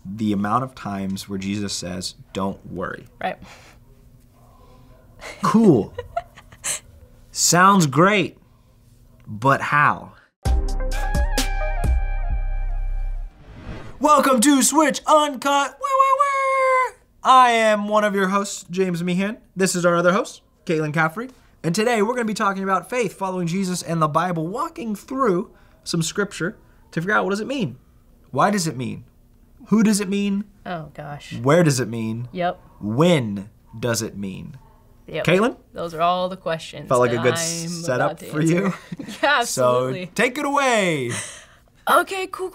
the amount of times where Jesus says, don't worry. Right. Cool. Sounds great. But how? Welcome to Switch Uncut. I am one of your hosts, James Meehan. This is our other host, Caitlin Caffrey. And today we're going to be talking about faith, following Jesus and the Bible, walking through some scripture to figure out what does it mean? Why does it mean? Who does it mean? Oh, gosh. Where does it mean? Yep. When does it mean? Yep. Caitlin? Those are all the questions. Felt like a good I'm setup about to for answer. you? Yeah, absolutely. So take it away. Okay, cool.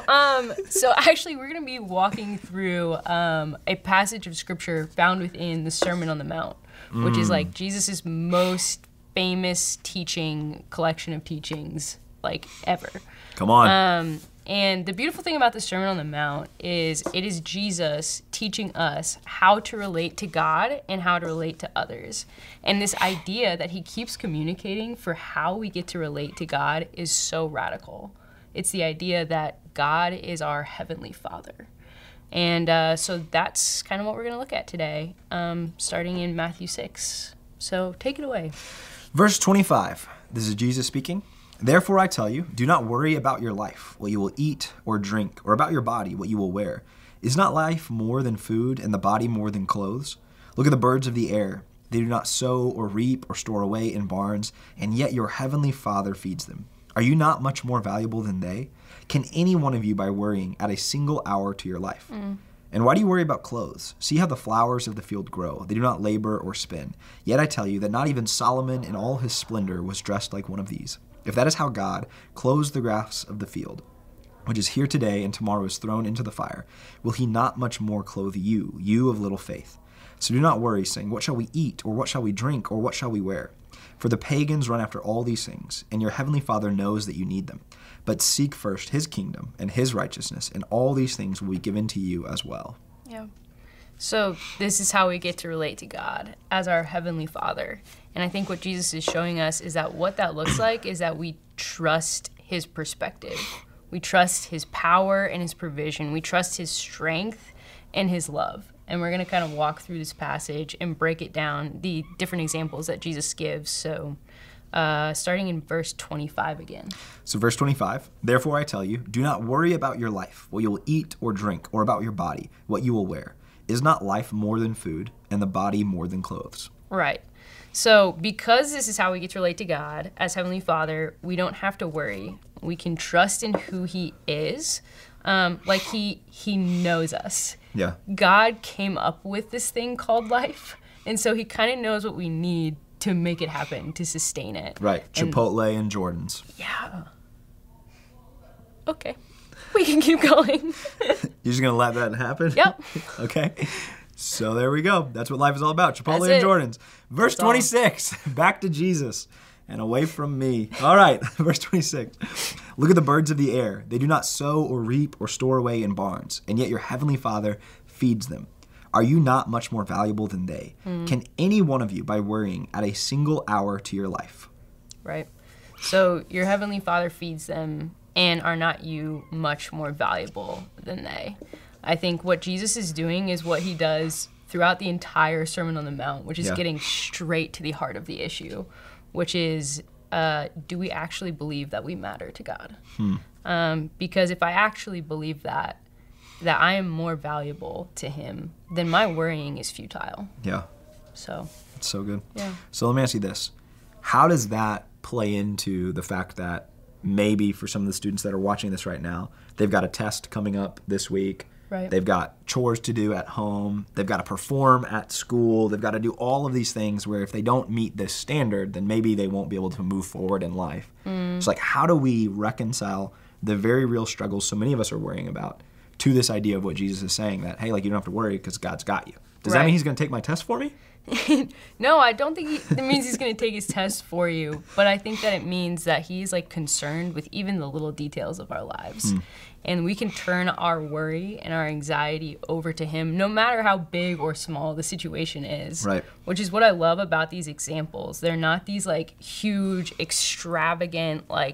So actually, we're going to be walking through a passage of scripture found within the Sermon on the Mount, which is like Jesus' most famous collection of teachings, like ever. Come on. And the beautiful thing about the Sermon on the Mount is it is Jesus teaching us how to relate to God and how to relate to others. And this idea that he keeps communicating for how we get to relate to God is so radical. It's the idea that God is our Heavenly Father. And so that's kind of what we're going to look at today, starting in Matthew 6. So take it away. Verse 25. This is Jesus speaking. Therefore I tell you, do not worry about your life, what you will eat or drink, or about your body, what you will wear. Is not life more than food, and the body more than clothes? Look at the birds of the air. They do not sow or reap or store away in barns, and yet your heavenly Father feeds them. Are you not much more valuable than they? Can any one of you, by worrying, add a single hour to your life? And why do you worry about clothes? See how the flowers of the field grow. They do not labor or spin. Yet I tell you that not even Solomon in all his splendor was dressed like one of these. If that is how God clothes the grass of the field, which is here today and tomorrow is thrown into the fire, will he not much more clothe you, you of little faith? So do not worry, saying, what shall we eat, or what shall we drink, or what shall we wear? For the pagans run after all these things, and your heavenly Father knows that you need them. But seek first his kingdom and his righteousness, and all these things will be given to you as well. Yeah. So this is how we get to relate to God as our Heavenly Father. And I think what Jesus is showing us is that what that looks like is that we trust his perspective. We trust his power and his provision. We trust his strength and his love. And we're going to kind of walk through this passage and break it down, the different examples that Jesus gives. So starting in verse 25 again. So verse 25, therefore I tell you, do not worry about your life, what you will eat or drink, or about your body, what you will wear. Is not life more than food, and the body more than clothes? Right. So because this is how we get to relate to God as Heavenly Father, we don't have to worry. We can trust in who he is. Like he knows us. Yeah. God came up with this thing called life, and so he kind of knows what we need to make it happen, to sustain it. Right. Chipotle and Jordan's. Yeah. Okay. We can keep going. You're just going to let that happen? Yep. Okay. So there we go. That's what life is all about. Chipotle That's and it. Jordan's. Verse 26. Back to Jesus and away from me. All right. Verse 26. Look at the birds of the air. They do not sow or reap or store away in barns, and yet your heavenly Father feeds them. Are you not much more valuable than they? Can any one of you, by worrying, add a single hour to your life? Right. So your Heavenly Father feeds them, and are not you much more valuable than they? I think what Jesus is doing is what he does throughout the entire Sermon on the Mount, which is getting straight to the heart of the issue, which is, do we actually believe that we matter to God? Because if I actually believe that I am more valuable to him, then my worrying is futile. Yeah. So. It's so good. Yeah. So let me ask you this. How does that play into the fact that maybe for some of the students that are watching this right now, they've got a test coming up this week. Right. They've got chores to do at home. They've got to perform at school. They've got to do all of these things where if they don't meet this standard, then maybe they won't be able to move forward in life. It's like, how do we reconcile the very real struggles so many of us are worrying about to this idea of what Jesus is saying, that, hey, like, you don't have to worry because God's got you? Does that mean he's going to take my test for me? No, I don't think it means he's going to take his test for you, but I think that it means that he's like concerned with even the little details of our lives. And we can turn our worry and our anxiety over to him, no matter how big or small the situation is. Right. Which is what I love about these examples. They're not these like huge, extravagant, like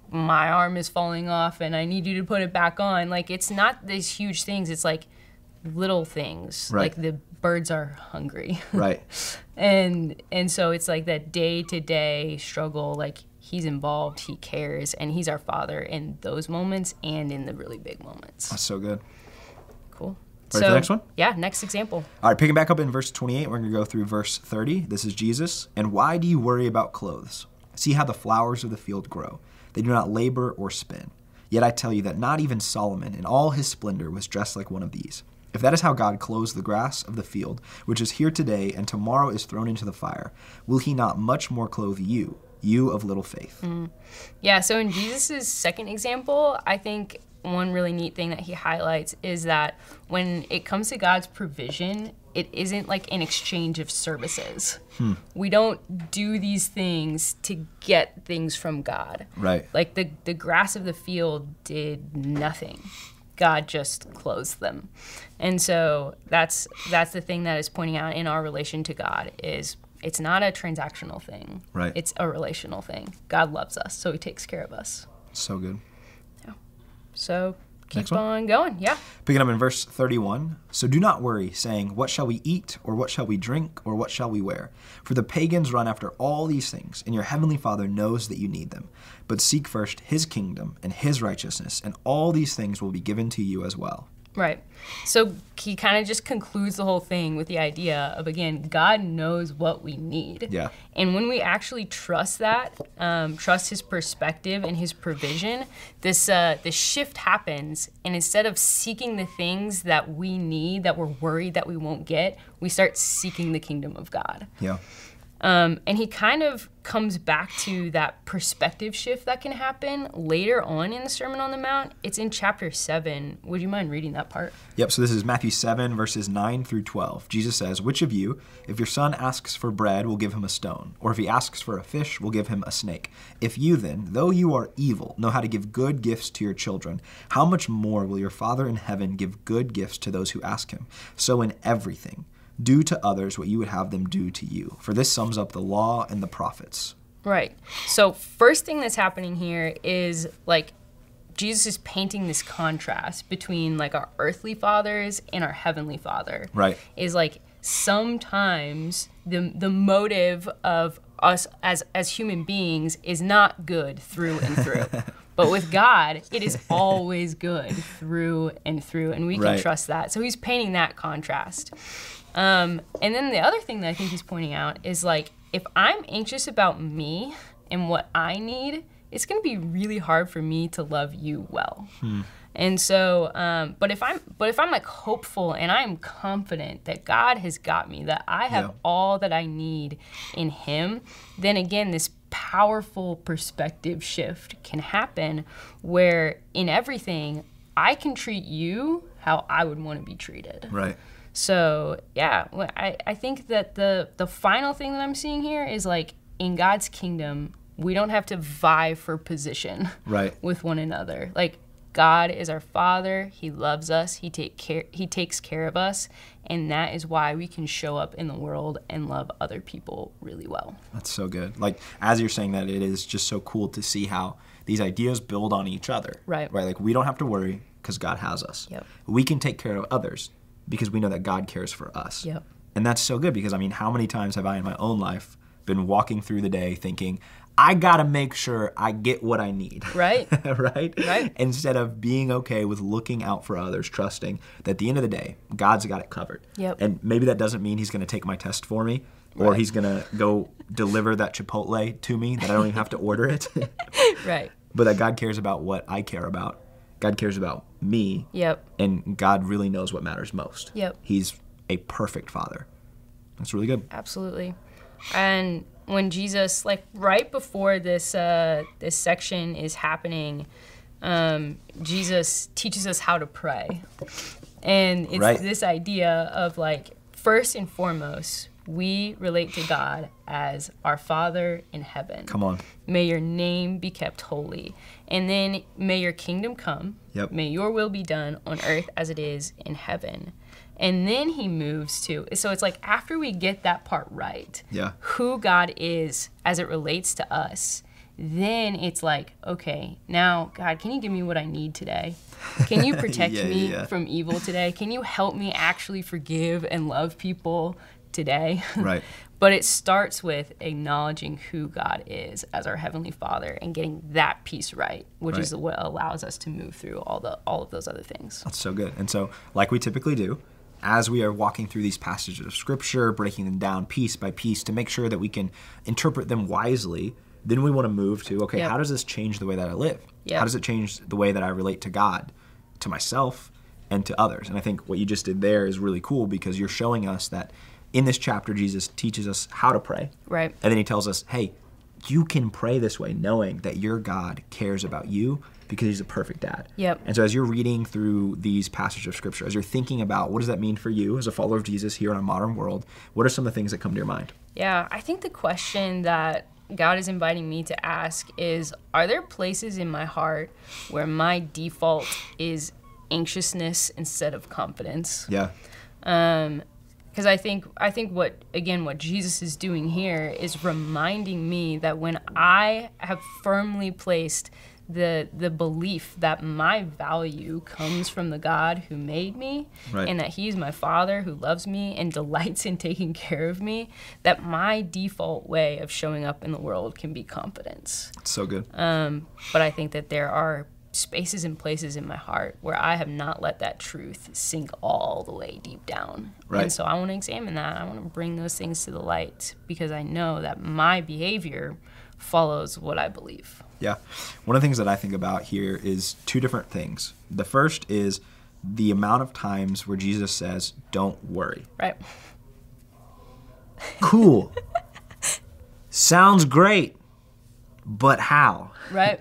my arm is falling off and I need you to put it back on. Like, it's not these huge things. It's like little things. Right. Like the birds are hungry. Right. and so it's like that day-to-day struggle. Like, he's involved, he cares, and he's our Father in those moments and in the really big moments. That's so good. Cool. Ready for the next one? Yeah, next example. All right, picking back up in verse 28, we're going to go through verse 30. This is Jesus. And why do you worry about clothes? See how the flowers of the field grow. They do not labor or spin. Yet I tell you that not even Solomon in all his splendor was dressed like one of these. If that is how God clothes the grass of the field, which is here today and tomorrow is thrown into the fire, will he not much more clothe you, you of little faith? Yeah, so in Jesus' second example, I think one really neat thing that he highlights is that when it comes to God's provision, it isn't like an exchange of services. We don't do these things to get things from God. Right. Like the grass of the field did nothing. God just clothes them. And so that's the thing that is pointing out in our relation to God is it's not a transactional thing. Right. It's a relational thing. God loves us, so he takes care of us. So good. So Next keep one? on going. Yeah. Picking up in verse 31. So do not worry, saying, what shall we eat, or what shall we drink, or what shall we wear? For the pagans run after all these things, and your heavenly Father knows that you need them. But seek first his kingdom and his righteousness, and all these things will be given to you as well. Right. So he kind of just concludes the whole thing with the idea of, again, God knows what we need. Yeah. And when we actually trust that, trust his perspective and his provision, this shift happens. And instead of seeking the things that we need, that we're worried that we won't get, we start seeking the kingdom of God. Yeah. And he kind of comes back to that perspective shift that can happen later on in the Sermon on the Mount. It's in chapter 7. Would you mind reading that part? Yep, so this is Matthew 7, verses 9 through 12. Jesus says, which of you, if your son asks for bread, will give him a stone? Or if he asks for a fish, will give him a snake? If you then, though you are evil, know how to give good gifts to your children, how much more will your Father in heaven give good gifts to those who ask him? So in everything, do to others what you would have them do to you. For this sums up the law and the prophets. Right. So first thing that's happening here is like Jesus is painting this contrast between like our earthly fathers and our heavenly Father. Right. Is like sometimes the motive of us as human beings is not good through and through. But with God, it is always good through and through, and we can Right. trust that. So he's painting that contrast. And then the other thing that I think he's pointing out is like, if I'm anxious about me and what I need, it's going to be really hard for me to love you well. And so, but if I'm like hopeful and I'm confident that God has got me, that I have Yeah. all that I need in him, then again, this powerful perspective shift can happen where in everything, I can treat you how I would want to be treated. Right. So yeah, I think that the final thing that I'm seeing here is like in God's kingdom, we don't have to vie for position Right. with one another. Like God is our Father, he loves us, he takes care of us, and that is why we can show up in the world and love other people really well. That's so good. Like, as you're saying that, it is just so cool to see how these ideas build on each other. Right. Right. Like, we don't have to worry because God has us. Yep. We can take care of others because we know that God cares for us. Yep. And that's so good because, I mean, how many times have I in my own life been walking through the day thinking, I got to make sure I get what I need. Right. Right? Right. Instead of being okay with looking out for others, trusting that at the end of the day, God's got it covered. Yep. And maybe that doesn't mean he's going to take my test for me or Right. he's going to go deliver that Chipotle to me that I don't even have to order it. Right. But that God cares about what I care about. God cares about me. Yep. And God really knows what matters most. Yep. He's a perfect father. That's really good. Absolutely. And when Jesus, like right before this this section is happening, Jesus teaches us how to pray. And it's Right. this idea of like, first and foremost, we relate to God as our Father in heaven. Come on. May your name be kept holy. And then may your kingdom come. Yep. May your will be done on earth as it is in heaven. And then he moves to, so it's like after we get that part right, Yeah. who God is as it relates to us, then it's like, okay, now, God, can you give me what I need today? Can you protect me from evil today? Can you help me actually forgive and love people today? Right. But it starts with acknowledging who God is as our Heavenly Father and getting that piece right, which is what allows us to move through all of those other things. That's so good. And so, like we typically do, as we are walking through these passages of Scripture, breaking them down piece by piece to make sure that we can interpret them wisely, then we want to move to, okay, how does this change the way that I live? How does it change the way that I relate to God, to myself, and to others? And I think what you just did there is really cool because you're showing us that in this chapter, Jesus teaches us how to pray. Right. And then he tells us, hey, you can pray this way knowing that your God cares about you because he's a perfect dad. Yep. And so as you're reading through these passages of Scripture, as you're thinking about what does that mean for you as a follower of Jesus here in a modern world, what are some of the things that come to your mind? Yeah, I think the question that God is inviting me to ask is, are there places in my heart where my default is anxiousness instead of confidence? Yeah. Because I think what Jesus is doing here is reminding me that when I have firmly placed the belief that my value comes from the God who made me, and that he's my Father who loves me and delights in taking care of me, that my default way of showing up in the world can be confidence. So good. But I think that there are spaces and places in my heart where I have not let that truth sink all the way deep down. Right. And so I want to examine that. I want to bring those things to the light because I know that my behavior follows what I believe. Yeah. One of the things that I think about here is two different things. The first is the amount of times where Jesus says, don't worry. Right. Cool. Sounds great. But how? Right.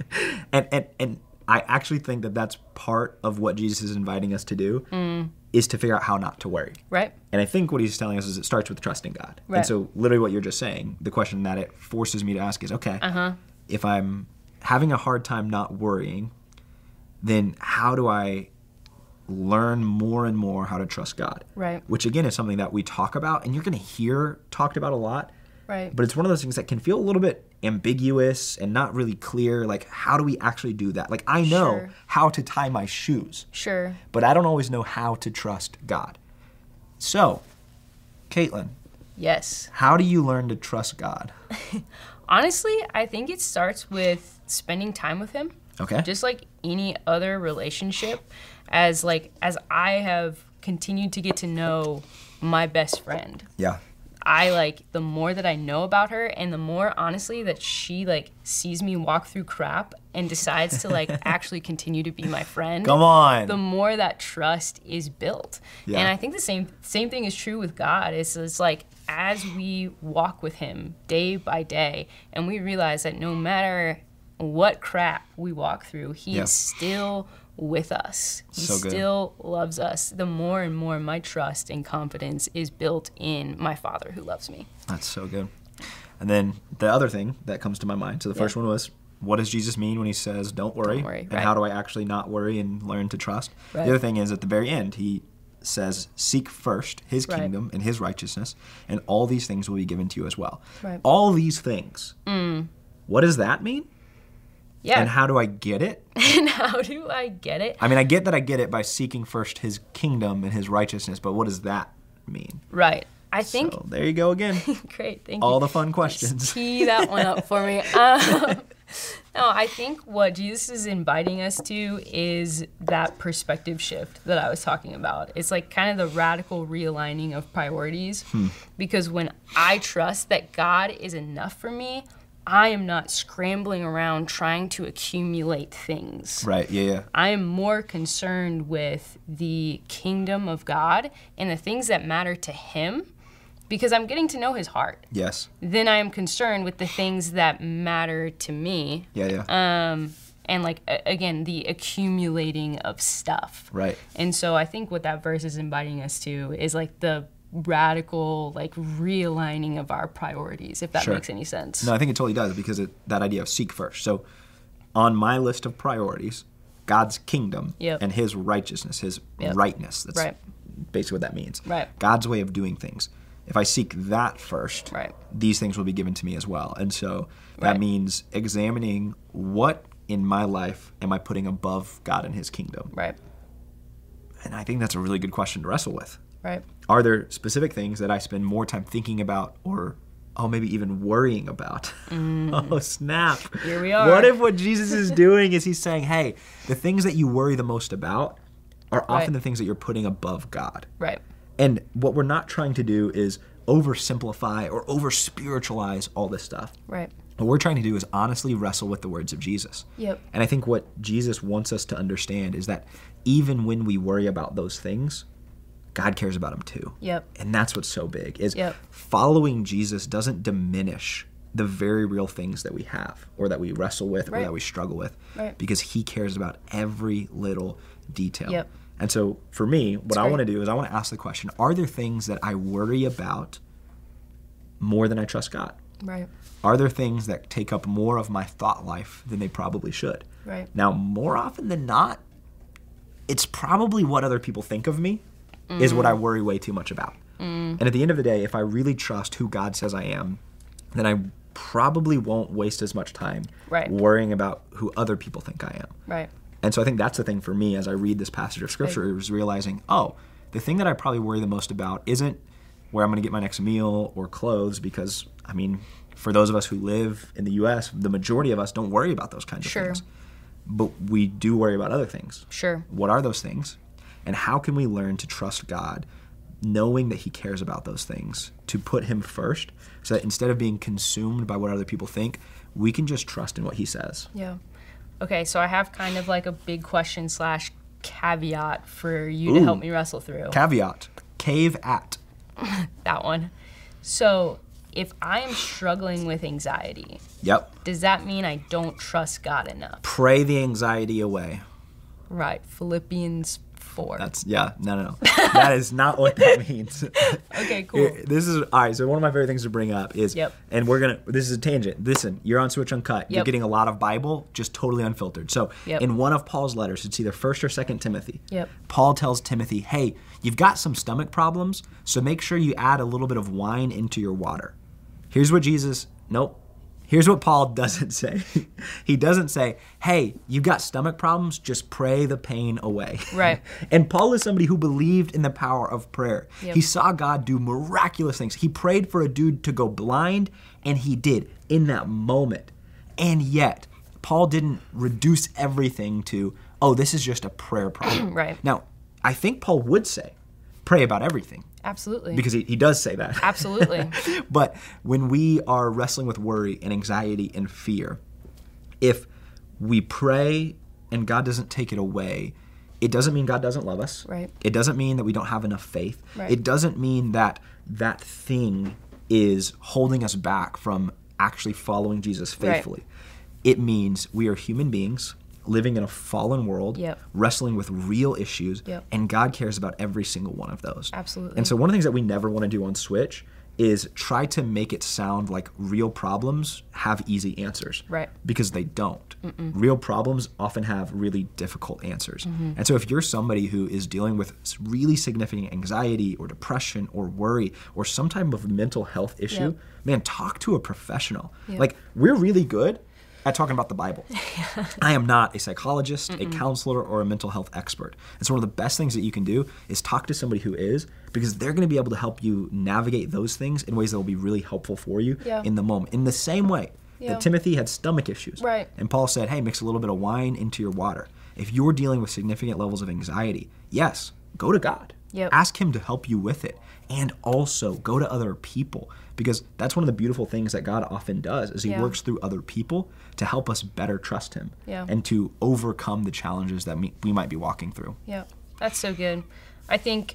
And I actually think that that's part of what Jesus is inviting us to do is to figure out how not to worry. Right. And I think what he's telling us is it starts with trusting God. Right. And so literally what you're just saying, the question that it forces me to ask is, okay, if I'm having a hard time not worrying, then how do I learn more and more how to trust God? Right. Which again is something that we talk about and you're going to hear talked about a lot. Right. But it's one of those things that can feel a little bit ambiguous and not really clear. Like, how do we actually do that? Like, I know how to tie my shoes. Sure. But I don't always know how to trust God. So, Caitlin. Yes. How do you learn to trust God? Honestly, I think it starts with spending time with him. Okay. Just like any other relationship, as I have continued to get to know my best friend. Yeah. The more that I know about her and the more honestly that she sees me walk through crap and decides to actually continue to be my friend. Come on. The more that trust is built. Yeah. And I think the same thing is true with God. It's like as we walk with him day by day and we realize that no matter what crap we walk through, he is still with us. He still loves us. The more and more my trust and confidence is built in my Father who loves me. That's so good. And then the other thing that comes to my mind, so the first one was, what does Jesus mean when he says, don't worry? And how do I actually not worry and learn to trust? The other thing is at the very end, he says, seek first his kingdom and his righteousness, and all these things will be given to you as well. All these things. What does that mean? Yeah. And how do I get it? And how do I get it? I mean, I get that I get it by seeking first his kingdom and his righteousness, but what does that mean? Right. I think... So there you go again. Great, thank you. All the fun questions. Just tee that one up for me. No, I think what Jesus is inviting us to is that perspective shift that I was talking about. It's kind of the radical realigning of priorities. Because when I trust that God is enough for me, I am not scrambling around trying to accumulate things. Right, yeah. I am more concerned with the kingdom of God and the things that matter to him because I'm getting to know his heart. Yes. Then I am concerned with the things that matter to me. Yeah. And again, the accumulating of stuff. Right. And so I think what that verse is inviting us to is the radical realigning of our priorities, if that makes any sense. No, I think it totally does because that idea of seek first. So on my list of priorities, God's kingdom and his righteousness, his rightness. That's basically what that means. Right. God's way of doing things. if I seek that first, Right. these things will be given to me as well. And so that Right. means examining what in my life am I putting above God and his kingdom? Right. And I think that's a really good question to wrestle with. Right. Are there specific things that I spend more time thinking about or, maybe even worrying about? Oh, snap. Here we are. What if what Jesus is doing is he's saying, hey, the things that you worry the most about are often Right. the things that you're putting above God. Right. And what we're not trying to do is oversimplify or over-spiritualize all this stuff. Right. What we're trying to do is honestly wrestle with the words of Jesus. Yep. And I think what Jesus wants us to understand is that even when we worry about those things, God cares about them too. Yep. And that's what's so big, is Yep. following Jesus doesn't diminish the very real things that we have or that we wrestle with or Right. that we struggle with, Right. because he cares about every little detail. Yep. And so for me, what I great. want to do is I want to ask the question, are there things that I worry about more than I trust God? Right. Are there things that take up more of my thought life than they probably should? Right. Now, more often than not, it's probably what other people think of me is what I worry way too much about. And at the end of the day, if I really trust who God says I am, then I probably won't waste as much time Right. worrying about who other people think I am. Right. And so I think that's the thing for me as I read this passage of Scripture, is realizing, the thing that I probably worry the most about isn't where I'm going to get my next meal or clothes, because, I mean, for those of us who live in the U.S., the majority of us don't worry about those kinds of Sure. things. But we do worry about other things. Sure. What are those things? And how can we learn to trust God, knowing that he cares about those things, to put him first, so that instead of being consumed by what other people think, we can just trust in what he says? Yeah. Okay, so I have kind of like a big question / caveat for you to help me wrestle through. Caveat. Cave at. That one. So, if I am struggling with anxiety, Yep. does that mean I don't trust God enough? Pray the anxiety away. Right. Philippians 4. No. That is not what that means. Okay, cool. Here, this is, all right, so one of my favorite things to bring up is, Yep. and this is a tangent. Listen, you're on Switch Uncut. You're Yep. getting a lot of Bible, just totally unfiltered. So Yep. in one of Paul's letters, it's either 1st or 2nd Timothy, Yep. Paul tells Timothy, hey, you've got some stomach problems, so make sure you add a little bit of wine into your water. Here's what Paul doesn't say. He doesn't say, hey, you've got stomach problems, just pray the pain away. Right. And Paul is somebody who believed in the power of prayer. Yep. He saw God do miraculous things. He prayed for a dude to go blind, and he did in that moment. And yet, Paul didn't reduce everything to, this is just a prayer problem. Right. Now, I think Paul would say, pray about everything. Absolutely. Because he does say that. Absolutely. But when we are wrestling with worry and anxiety and fear, if we pray and God doesn't take it away, it doesn't mean God doesn't love us. Right. It doesn't mean that we don't have enough faith. Right. It doesn't mean that that thing is holding us back from actually following Jesus faithfully. It means we are human beings living in a fallen world, Yep. wrestling with real issues, Yep. and God cares about every single one of those. Absolutely. And so one of the things that we never want to do on Switch is try to make it sound like real problems have easy answers. Right. Because they don't. Real problems often have really difficult answers. Mm-hmm. And so if you're somebody who is dealing with really significant anxiety or depression or worry or some type of mental health issue, Yep. man, talk to a professional. Yep. Like, we're really good at talking about the Bible. I am not a psychologist, a counselor, or a mental health expert. And so one of the best things that you can do is talk to somebody who is, because they're going to be able to help you navigate those things in ways that will be really helpful for you Yeah. in the moment. In the same way Yeah. that Timothy had stomach issues. Right. And Paul said, hey, mix a little bit of wine into your water. If you're dealing with significant levels of anxiety, yes, go to God. Yep. Ask him to help you with it. And also go to other people, because that's one of the beautiful things that God often does is he Yeah. works through other people to help us better trust him Yeah. and to overcome the challenges that we might be walking through. Yeah, that's so good. I think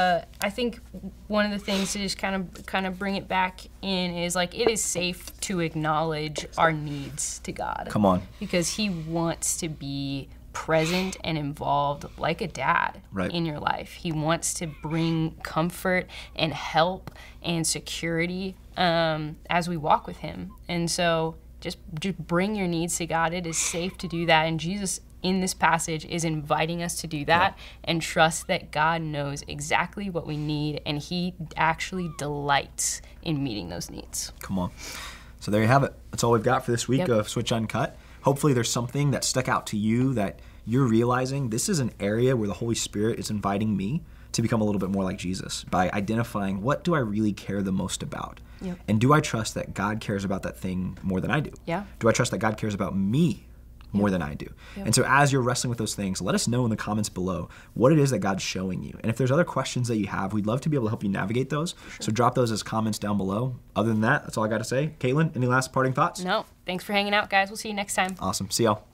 one of the things to just kind of bring it back in is, like, it is safe to acknowledge our needs to God. Come on. Because he wants to be present and involved like a dad Right. in your life. He wants to bring comfort and help and security as we walk with him. And so just bring your needs to God. It is safe to do that. And Jesus in this passage is inviting us to do that and trust that God knows exactly what we need, and he actually delights in meeting those needs. Come on. So there you have it. That's all we've got for this week Yep. of Switch Uncut. Hopefully there's something that stuck out to you that you're realizing this is an area where the Holy Spirit is inviting me to become a little bit more like Jesus by identifying what do I really care the most about? Yep. And do I trust that God cares about that thing more than I do? Yeah. Do I trust that God cares about me more than I do? Yep. And so as you're wrestling with those things, let us know in the comments below what it is that God's showing you. And if there's other questions that you have, we'd love to be able to help you navigate those. So drop those as comments down below. Other than that, that's all I got to say. Caitlin, any last parting thoughts? No, thanks for hanging out, guys. We'll see you next time. Awesome. See y'all.